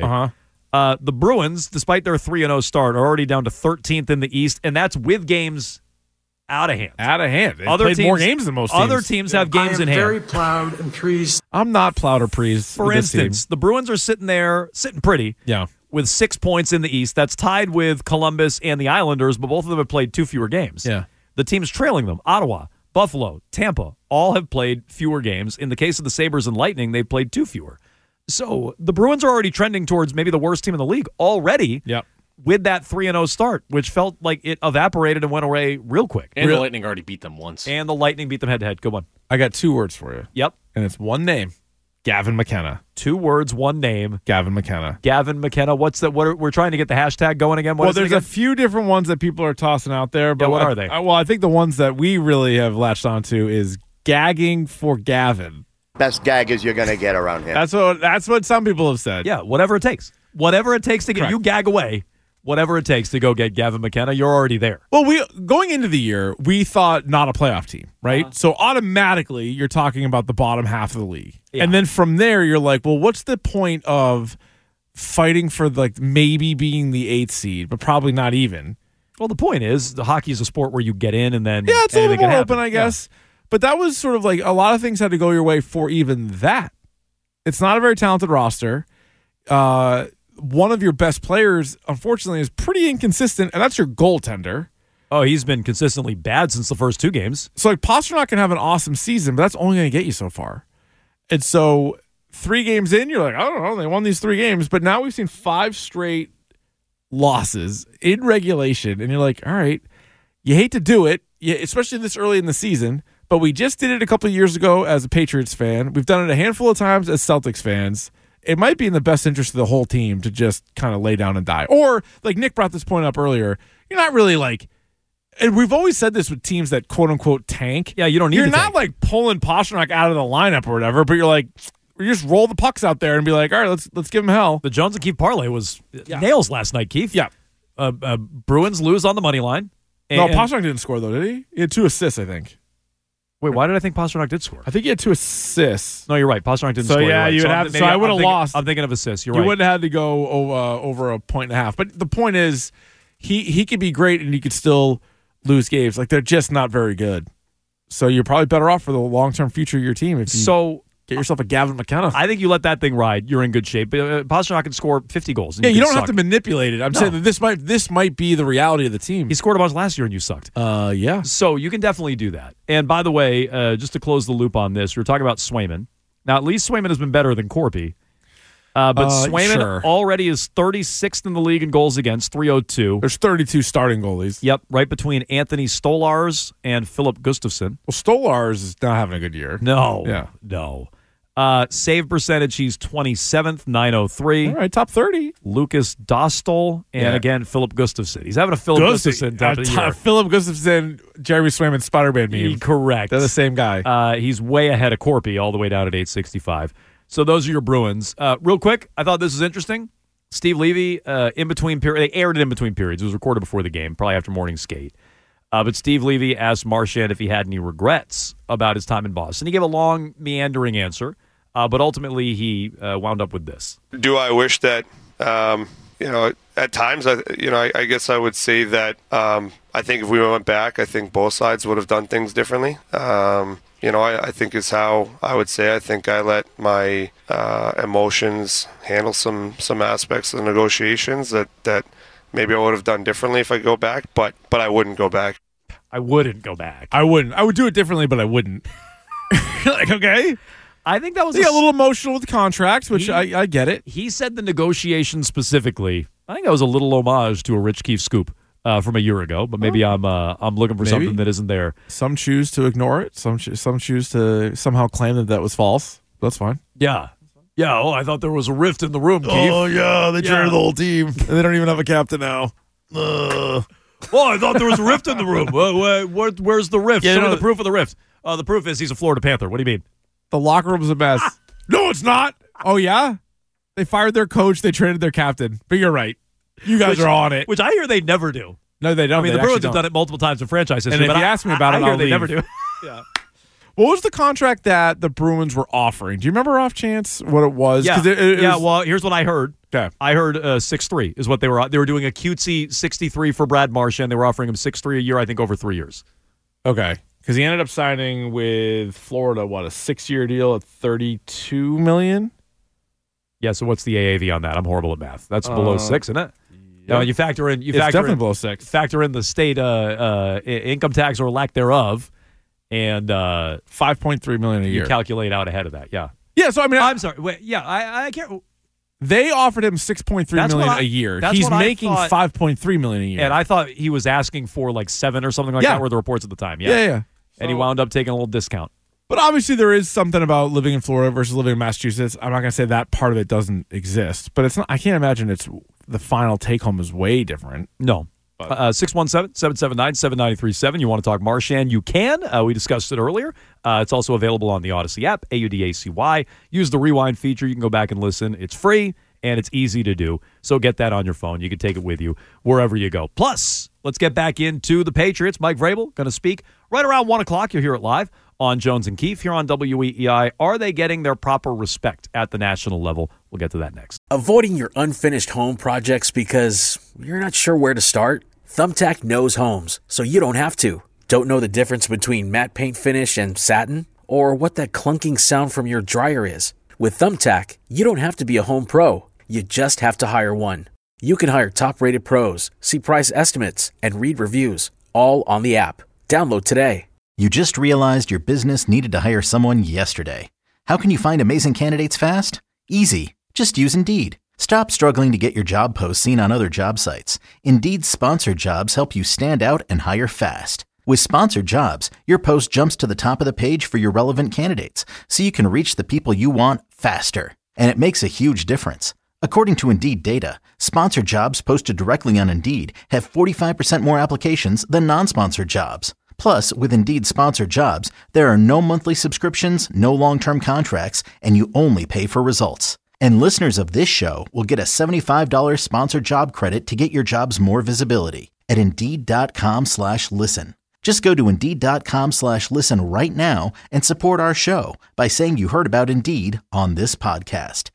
The Bruins, despite their 3-0 start, are already down to 13th in the East, and that's with games out of hand.
They've played more games than most teams.
Other teams have games in hand.
I am very proud and pleased.
I'm not proud or pleased.
For instance, the Bruins are sitting pretty.
Yeah.
With 6 points in the East. That's tied with Columbus and the Islanders, but both of them have played 2 fewer games.
Yeah.
The teams trailing them, Ottawa, Buffalo, Tampa, all have played fewer games. In the case of the Sabres and Lightning, they've played 2 fewer. So the Bruins are already trending towards maybe the worst team in the league already.
Yep.
With that 3-0 start, which felt like it evaporated and went away real quick.
And the Lightning already beat them once.
And the Lightning beat them head-to-head. Go on.
I got 2 words for you.
Yep.
And it's one name. Gavin McKenna.
2 words, one name.
Gavin McKenna.
Gavin McKenna. What's that? We're trying to get the hashtag going again.
Well, there's a few different ones that people are tossing out there. But
what are they?
I think the ones that we really have latched onto is gagging for Gavin.
Best gaggers you're going to get around here.
That's what some people have said.
Yeah, whatever it takes. Whatever it takes to get you gag away. Whatever it takes to go get Gavin McKenna, you're already there.
Well, going into the year, we thought not a playoff team, right? So automatically, you're talking about the bottom half of the league. Yeah. And then from there, you're like, well, what's the point of fighting for maybe being the 8th seed, but probably not even?
Well, the point is, the hockey is a sport where you get in and then
it's a little more open, I guess. Yeah. But that was sort of like a lot of things had to go your way for even that. It's not a very talented roster. One of your best players, unfortunately, is pretty inconsistent, and that's your goaltender.
Oh, he's been consistently bad since the first 2 games.
So, Pastrnak can have an awesome season, but that's only going to get you so far. And so, 3 games in, you're like, I don't know, they won these 3 games, but now we've seen 5 straight losses in regulation, and you're like, all right, you hate to do it, especially this early in the season, but we just did it a couple of years ago as a Patriots fan. We've done it a handful of times as Celtics fans. It might be in the best interest of the whole team to just kind of lay down and die. Or, like Nick brought this point up earlier, you're not really and we've always said this with teams that quote-unquote tank.
Yeah, you don't need
You're
to
not
tank.
Pulling Pastrnak out of the lineup or whatever, but you're like, you just roll the pucks out there and be like, all right, let's give him hell.
The Jones and Keith parlay was nails last night, Keith.
Yeah.
Bruins lose on the money line.
No, Pastrnak didn't score, though, did he? He had 2 assists, I think.
Wait, why did I think Pastrnak did score?
I think he had 2 assists.
No, you're right. Pastrnak didn't
so,
score.
Yeah,
right.
you would have. So I would have lost.
I'm thinking of assists. You're
right. You
wouldn't
have had to go over a 1.5. But the point is, he could be great and he could still lose games. They're just not very good. So you're probably better off for the long-term future of your team if you get yourself a Gavin McKenna.
I think you let that thing ride. You're in good shape. Pastrnak can score 50 goals.
Yeah, you don't have to manipulate it. I'm saying that this might be the reality of the team.
He scored a bunch last year and you sucked.
Yeah.
So you can definitely do that. And by the way, just to close the loop on this, we were talking about Swayman. Now, at least Swayman has been better than Corpy. But Swayman already is 36th in the league in goals against, 302.
There's 32 starting goalies.
Yep, right between Anthony Stolars and Philip Gustafsson.
Well, Stolars is not having a good year.
No.
Yeah.
No. Save percentage, he's 27th, 903.
All right, top 30.
Lucas Dostal, and again, Philip Gustafson. He's having a Philip Gustafson type of year.
Philip Gustafson, Jeremy Swayman, Spider-Man meme.
Correct.
They're the same guy.
He's way ahead of Corpy, all the way down at 865. So those are your Bruins. Real quick, I thought this was interesting. Steve Levy, in between periods, they aired it in between periods. It was recorded before the game, probably after morning skate. But Steve Levy asked Marchand if he had any regrets about his time in Boston. He gave a long, meandering answer. But ultimately, he wound up with this.
Do I wish that, at times, I guess I would say that I think if we went back, I think both sides would have done things differently. I think is how I would say. I think I let my emotions handle some aspects of the negotiations that maybe I would have done differently if I go back, but I wouldn't go back.
I wouldn't go back.
I wouldn't. I would do it differently, but I wouldn't. Like, okay.
I think that was
a little emotional with contracts, which I get it.
He said the negotiation specifically. I think that was a little homage to a Rich Keefe scoop from a year ago, but maybe I'm looking for something that isn't there.
Some choose to ignore it. Some choose to somehow claim that was false. That's fine.
Yeah. Yeah. Oh, I thought there was a rift in the room, Keefe.
Oh, yeah. They traded the whole team, and they don't even have a captain now.
Oh, I thought there was a rift in the room. Where's the rift? Show me the proof of the rift. The proof is he's a Florida Panther. What do you mean?
The locker room's a mess. No, it's not. Oh, yeah? They fired their coach. They traded their captain. But you're right. You guys are on it.
Which I hear they never do.
No, they don't.
I mean, the Bruins have done it multiple times in franchise history.
And if you ask me about it,
I hear they never do.
Yeah. What was the contract that the Bruins were offering? Do you remember off chance what it was?
Yeah.
It was,
well, here's what I heard.
Okay.
I heard 6-3 is what they were. They were doing a cutesy 63 for Brad Marchand. They were offering him 6-3 a year, I think, over 3 years.
Okay. Because he ended up signing with Florida, a 6-year deal at $32 million?
Yeah, so what's the AAV on that? I'm horrible at math. That's below 6, isn't it?
Yeah.
No, you factor in.
It's definitely below 6.
Factor in the state income tax or lack thereof, and
$5.3 million a year.
You calculate out ahead of that. Yeah.
Yeah. So I mean,
I'm sorry. Wait. Yeah. I can't.
They offered him $6.3 million a year. He's making $5.3 million a year.
And I thought he was asking for like 7 or something like that. Were the reports at the time?
Yeah.
And he wound up taking a little discount.
But obviously there is something about living in Florida versus living in Massachusetts. I'm not going to say that part of it doesn't exist, but it's not. I can't imagine the final take home is way different.
No. 617-779-7937. You want to talk Marchand? You can. We discussed it earlier. It's also available on the Odyssey app, AUDACY. Use the rewind feature. You can go back and listen. It's free, and it's easy to do. So get that on your phone. You can take it with you wherever you go. Plus, let's get back into the Patriots. Mike Vrabel going to speak right around 1 o'clock. You'll hear it live on Jones and Keefe here on WEEI. Are they getting their proper respect at the national level? We'll get to that next.
Avoiding your unfinished home projects because you're not sure where to start? Thumbtack knows homes, so you don't have to. Don't know the difference between matte paint finish and satin? Or what that clunking sound from your dryer is? With Thumbtack, you don't have to be a home pro. You just have to hire one. You can hire top-rated pros, see price estimates, and read reviews, all on the app. Download today.
You just realized your business needed to hire someone yesterday. How can you find amazing candidates fast? Easy. Just use Indeed. Stop struggling to get your job posts seen on other job sites. Indeed's sponsored jobs help you stand out and hire fast. With sponsored jobs, your post jumps to the top of the page for your relevant candidates, so you can reach the people you want faster. And it makes a huge difference. According to Indeed data, sponsored jobs posted directly on Indeed have 45% more applications than non-sponsored jobs. Plus, with Indeed sponsored jobs, there are no monthly subscriptions, no long-term contracts, and you only pay for results. And listeners of this show will get a $75 sponsored job credit to get your jobs more visibility at Indeed.com/listen. Just go to Indeed.com/listen right now and support our show by saying you heard about Indeed on this podcast.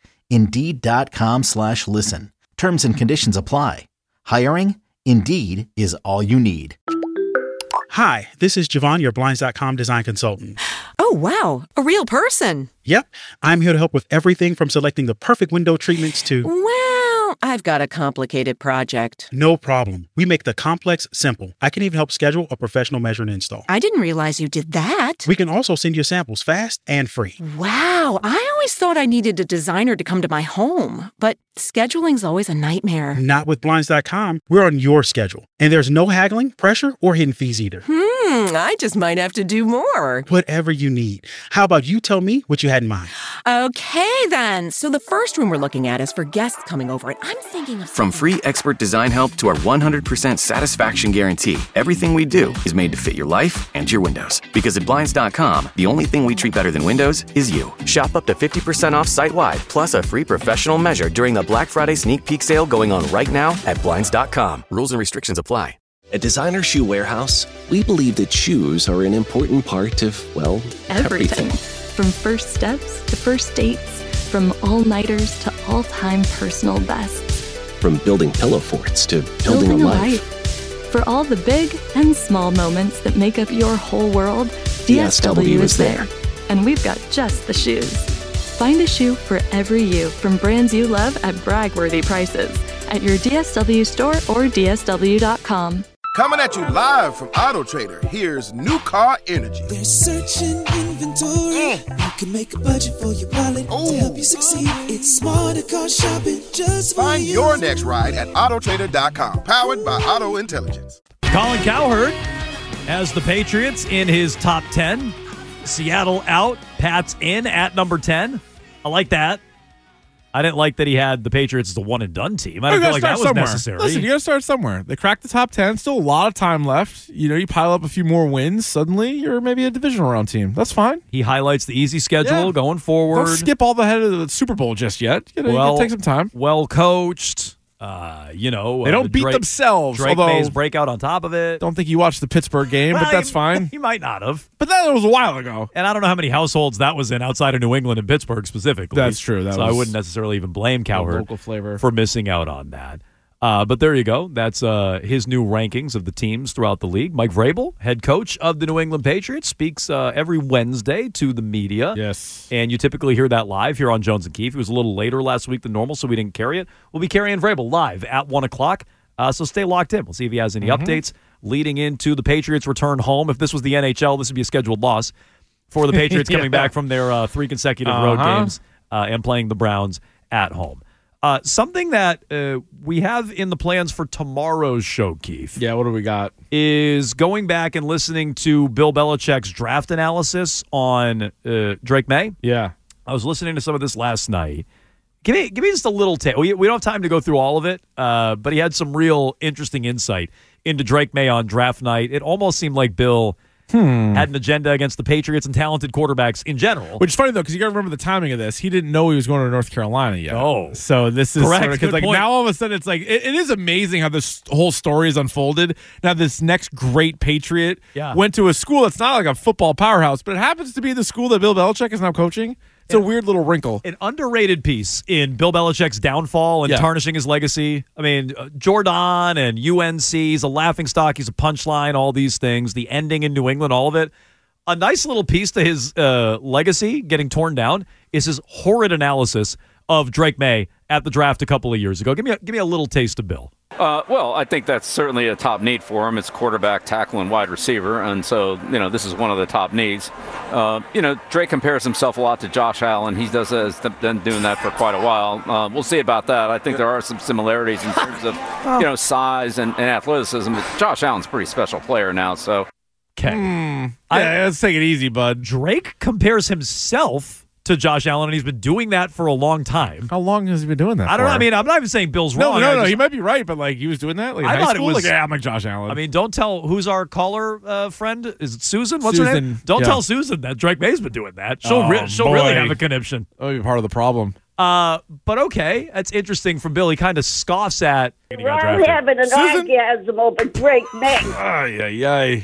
Indeed.com/listen. Terms and conditions apply. Hiring? Indeed is all you need.
Hi, this is Javon, your Blinds.com design consultant.
Oh, wow. A real person.
Yep. I'm here to help with everything from selecting the perfect window treatments to...
Well, I've got a complicated project.
No problem. We make the complex simple. I can even help schedule a professional measure and install.
I didn't realize you did that.
We can also send you samples fast and free.
Wow. I always thought I needed a designer to come to my home, but scheduling's always a nightmare.
Not with Blinds.com. We're on your schedule. And there's no haggling, pressure, or hidden fees either.
I just might have to do more.
Whatever you need. How about you tell me what you had in mind?
Okay, then. So the first room we're looking at is for guests coming over, and I'm thinking of...
From free expert design help to our 100% satisfaction guarantee, everything we do is made to fit your life and your windows. Because at Blinds.com, the only thing we treat better than windows is you. Shop up to 50% off site-wide, plus a free professional measure during the Black Friday sneak peek sale going on right now at Blinds.com. Rules and restrictions apply.
At Designer Shoe Warehouse, we believe that shoes are an important part of, well, everything.
From first steps to first dates, from all-nighters to all-time personal bests.
From building pillow forts to building a life.
For all the big and small moments that make up your whole world, DSW is there. And we've got just the shoes. Find a shoe for every you from brands you love at brag-worthy prices at your DSW store or DSW.com.
Coming at you live from Auto Trader, here's New Car Energy.
They're searching inventory. You can make a budget for your wallet to help you succeed. It's smarter car shopping just for
Find
you.
your next ride at autotrader.com, powered by Auto Intelligence.
Colin Cowherd has the Patriots in his top 10. Seattle out, Pats in at number 10. I like that. I didn't like that he had the Patriots as a one-and-done team. I didn't feel like that was necessary.
Listen, you got to start somewhere. They cracked the top 10. Still a lot of time left. You know, you pile up a few more wins. Suddenly, you're maybe a divisional round team. That's fine.
He highlights the easy schedule going forward.
Don't skip all the head of the Super Bowl just yet. You know, you got to take some time.
Well coached. They don't
beat themselves.
Drake May's breakout on top of it.
Don't think you watched the Pittsburgh game, but that's fine.
He might not have.
But that was a while ago.
And I don't know how many households that was in outside of New England and Pittsburgh specifically.
That's true.
I wouldn't necessarily even blame Cowherd
local flavor
for missing out on that. But there you go. That's his new rankings of the teams throughout the league. Mike Vrabel, head coach of the New England Patriots, speaks every Wednesday to the media.
Yes.
And you typically hear that live here on Jones and Keefe. It was a little later last week than normal, so we didn't carry it. We'll be carrying Vrabel live at 1 o'clock, so stay locked in. We'll see if he has any updates leading into the Patriots' return home. If this was the NHL, this would be a scheduled loss for the Patriots coming back from their 3 consecutive road games and playing the Browns at home. Something that we have in the plans for tomorrow's show, Keith.
Yeah, what do we got?
Is going back and listening to Bill Belichick's draft analysis on Drake May.
Yeah.
I was listening to some of this last night. Give me just a little take. We don't have time to go through all of it, but he had some real interesting insight into Drake May on draft night. It almost seemed like Bill had an agenda against the Patriots and talented quarterbacks in general.
Which is funny, though, because you got to remember the timing of this. He didn't know he was going to North Carolina yet.
Oh.
So this is
correct.
Sort of, because like now all of a sudden it's like, it is amazing how this whole story is unfolded. Now this next great Patriot went to a school that's not like a football powerhouse, but it happens to be the school that Bill Belichick is now coaching. It's a weird little wrinkle.
An underrated piece in Bill Belichick's downfall and tarnishing his legacy. I mean, Jordan and UNC, he's a laughingstock, he's a punchline, all these things. The ending in New England, all of it. A nice little piece to his legacy getting torn down is his horrid analysis of Drake May at the draft a couple of years ago. Give me a little taste of Bill.
Well, I think that's certainly a top need for him. It's quarterback, tackle, and wide receiver, and so this is one of the top needs. Drake compares himself a lot to Josh Allen. He has been doing that for quite a while. We'll see about that. I think there are some similarities in terms of size and athleticism. But Josh Allen's a pretty special player now. So,
okay,
let's take it easy, bud.
Drake compares himself to Josh Allen, and he's been doing that for a long time.
How long has he been doing that
I don't know. I mean, I'm not even saying Bill's wrong.
No, he might be right, but like he was doing that. Like
I
high
thought
school?
it was.
I'm like Josh Allen.
I mean, don't tell who's our caller friend. Is it Susan? What's her name? Don't tell Susan that Drake May's been doing that. She'll really have a conniption.
Oh, you're part of the problem.
But okay, that's interesting from Bill. He kind of scoffs at.
I'm having an orgasm over Drake May.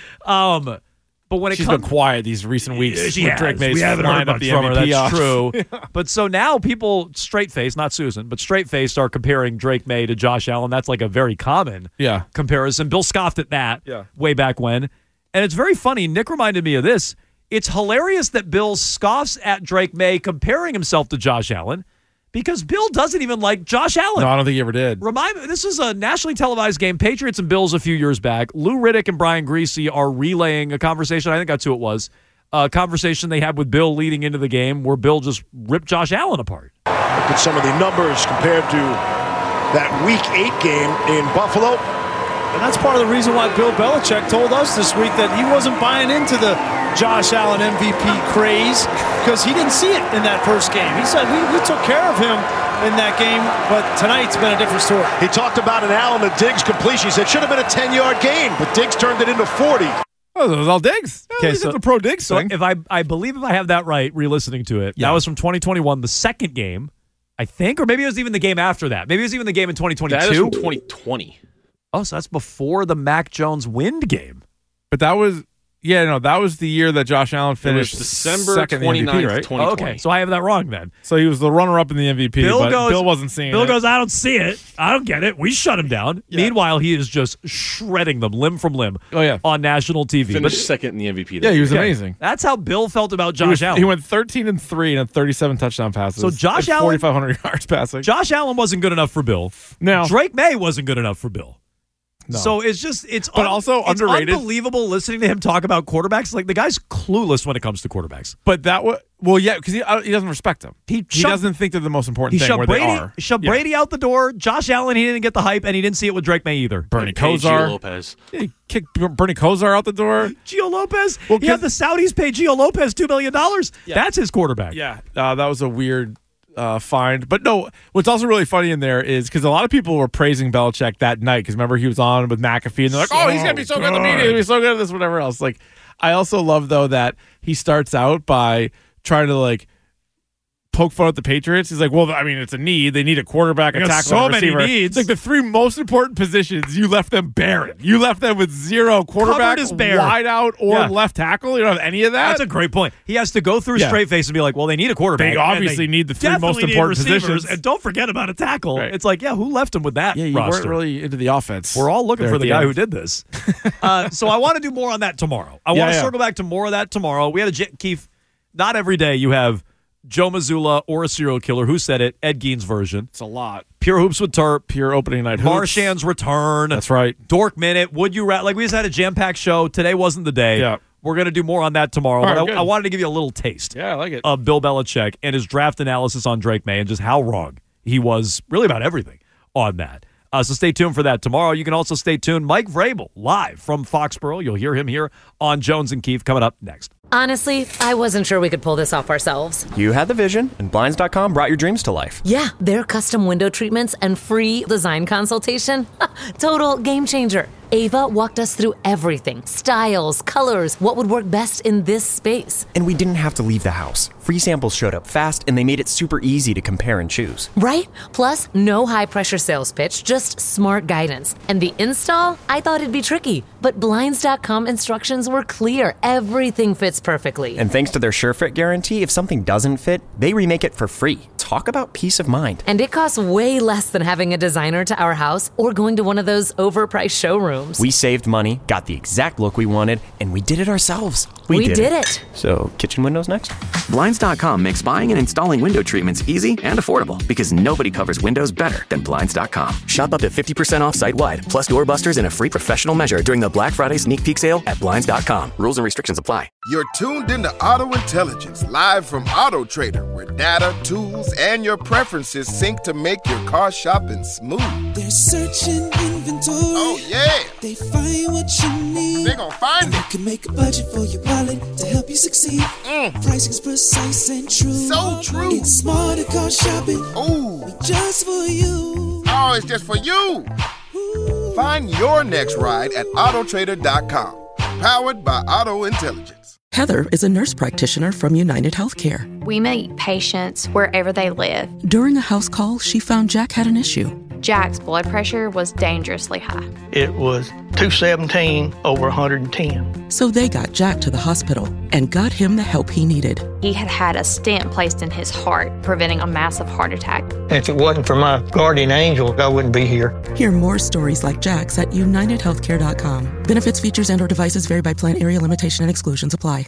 But when
She's been quiet these recent weeks.
She has.
Drake May's
we haven't
flying
heard
up the
from her.
MVP
That's
odds.
true. But so now people straight-faced, not Susan, but straight-faced are comparing Drake May to Josh Allen. That's like a very common comparison. Bill scoffed at that way back when. And it's very funny. Nick reminded me of this. It's hilarious that Bill scoffs at Drake May comparing himself to Josh Allen because Bill doesn't even like Josh Allen.
No, I don't think he ever did.
Remind me, this is a nationally televised game, Patriots and Bills a few years back. Lou Riddick and Brian Griese are relaying a conversation, I think that's who it was, a conversation they had with Bill leading into the game where Bill just ripped Josh Allen apart.
Look at some of the numbers compared to that Week 8 game in Buffalo.
And that's part of the reason why Bill Belichick told us this week that he wasn't buying into the Josh Allen MVP craze because he didn't see it in that first game. He said, we took care of him in that game, but tonight's been a different story.
He talked about an Allen to Diggs completion. He said, should have been a 10-yard gain, but Diggs turned it into 40.
Oh, it was all Diggs. Okay, so the pro Diggs thing.
So I believe if I have that right, re-listening to it, that was from 2021, the second game, I think, or maybe it was even the game after that. Maybe it was even the game in 2022.
That is from 2020.
Oh, so that's before the Mac Jones wind game.
But that was, that was the year that Josh Allen finished
December
second in the MVP,
29th,
right?
2020.
Oh, okay, so I have that wrong then.
So he was the runner-up in the MVP, Bill wasn't seeing it.
Bill goes, I don't see it. I don't get it. We shut him down. Yeah. Meanwhile, he is just shredding them limb from limb on national TV.
Finished second in the MVP.
Yeah, he was amazing.
That's how Bill felt about Josh Allen.
He went 13-3 and 37 touchdown passes.
So Josh Allen,
4,500 yards passing.
Josh Allen wasn't good enough for Bill.
No.
Drake May wasn't good enough for Bill. No. So
also underrated.
It's unbelievable listening to him talk about quarterbacks. Like, the guy's clueless when it comes to quarterbacks.
But because he doesn't respect them. He doesn't think they're the most important thing where they are.
He shoved Brady out the door. Josh Allen, he didn't get the hype, and he didn't see it with Drake May either.
Bernie Kosar.
Gio Lopez.
He kicked Bernie Kosar out the door.
Gio Lopez. Well, he had the Saudis pay Gio Lopez $2 million. Yeah. That's his quarterback.
Yeah, that was a weird find. But no, what's also really funny in there is because a lot of people were praising Belichick that night because remember he was on with McAfee and they're like, oh, he's going to be so good at the media. He's going to be so good at this, whatever else. Like, I also love, though, that he starts out by trying to, poke fun at the Patriots. He's like, well, I mean, it's a need. They need a quarterback, a tackle,
so
a receiver.
many needs.
It's like the three most important positions, you left them barren. You left them with zero quarterback, wide out, or left tackle. You don't have any of that.
That's a great point. He has to go through straight face and be like, well, they need a quarterback.
They obviously need the three most important positions.
And don't forget about a tackle. Right. It's like, who left him with that
you
roster?
Weren't really into the offense.
We're all looking for the guy who did this. So I want to do more on that tomorrow. I want to circle back to more of that tomorrow. We had Keith, not every day you have Joe Mazzulla or a serial killer. Who said it? Ed Gein's version.
It's a lot.
Pure Hoops with Terp.
Pure opening night hoops.
Marshan's return.
That's right.
Dork Minute. Would you rather? We just had a jam-packed show. Today wasn't the day.
Yeah.
We're going to do more on that tomorrow.
Right,
but I wanted to give you a little taste.
Yeah, I like it.
Of Bill Belichick and his draft analysis on Drake May and just how wrong he was really about everything on that. So stay tuned for that tomorrow. You can also stay tuned. Mike Vrabel, live from Foxborough. You'll hear him here on Jones and Keith coming up next.
Honestly, I wasn't sure we could pull this off ourselves.
You had the vision, and Blinds.com brought your dreams to life.
Yeah, their custom window treatments and free design consultation. Total game changer. Ava walked us through everything. Styles, colors, what would work best in this space.
And we didn't have to leave the house. Free samples showed up fast, and they made it super easy to compare and choose.
Right? Plus, no high-pressure sales pitch, just smart guidance. And the install? I thought it'd be tricky, but Blinds.com instructions were clear. Everything fits perfectly.
And thanks to their SureFit guarantee, if something doesn't fit, they remake it for free. Talk about peace of mind.
And it costs way less than having a designer to our house or going to one of those overpriced showrooms.
We saved money, got the exact look we wanted, and we did it ourselves.
We did it.
So, kitchen windows next?
Blinds.com makes buying and installing window treatments easy and affordable because nobody covers windows better than Blinds.com. Shop up to 50% off site-wide, plus doorbusters and a free professional measure during the Black Friday sneak peek sale at Blinds.com. Rules and restrictions apply.
You're tuned into Auto Intelligence, live from Auto Trader, where data, tools, and your preferences sync to make your car shopping smooth.
They're searching inventory.
Oh, yeah.
They find what you need.
They're gonna find it.
You can make a budget for your wallet to help you succeed. Pricing's precise and true.
So true.
It's smarter car shopping.
Ooh.
Just for you.
Oh, it's just for you. Ooh. Find your next ride at autotrader.com. Powered by Auto Intelligence.
Heather is a nurse practitioner from United Healthcare.
We meet patients wherever they live.
During a house call, she found Jack had an issue.
Jack's blood pressure was dangerously high.
It was 217 over 110.
So they got Jack to the hospital and got him the help he needed.
He had had a stent placed in his heart, preventing a massive heart attack.
If it wasn't for my guardian angel, I wouldn't be here.
Hear more stories like Jack's at UnitedHealthcare.com. Benefits, features, and/or devices vary by plan, area, limitation, and exclusions apply.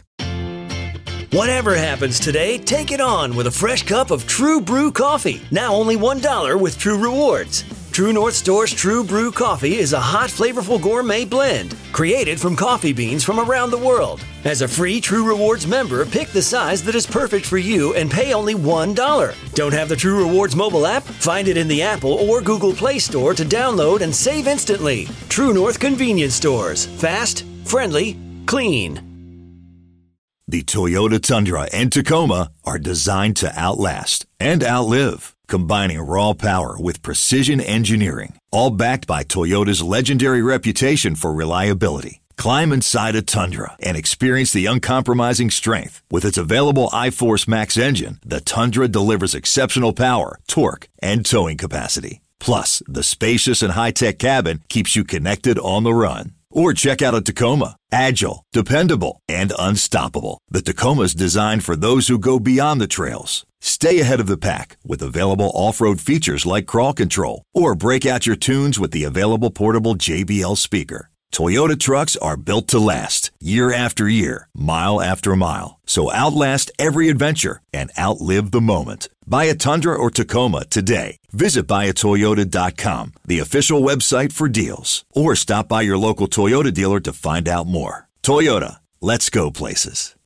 Whatever happens today, take it on with a fresh cup of True Brew coffee. Now only $1 with True Rewards. True North Store's True Brew Coffee is a hot, flavorful gourmet blend created from coffee beans from around the world. As a free True Rewards member, pick the size that is perfect for you and pay only $1. Don't have the True Rewards mobile app? Find it in the Apple or Google Play Store to download and save instantly. True North Convenience Stores. Fast, friendly, clean.
The Toyota Tundra and Tacoma are designed to outlast and outlive, combining raw power with precision engineering, all backed by Toyota's legendary reputation for reliability. Climb inside a Tundra and experience the uncompromising strength. With its available iForce Max engine, the Tundra delivers exceptional power, torque, and towing capacity. Plus, the spacious and high-tech cabin keeps you connected on the run. Or check out a Tacoma. Agile, dependable, and unstoppable. The Tacoma's designed for those who go beyond the trails. Stay ahead of the pack with available off-road features like crawl control. Or break out your tunes with the available portable JBL speaker. Toyota trucks are built to last, year after year, mile after mile. So outlast every adventure and outlive the moment. Buy a Tundra or Tacoma today. Visit buyatoyota.com, the official website for deals. Or stop by your local Toyota dealer to find out more. Toyota, let's go places.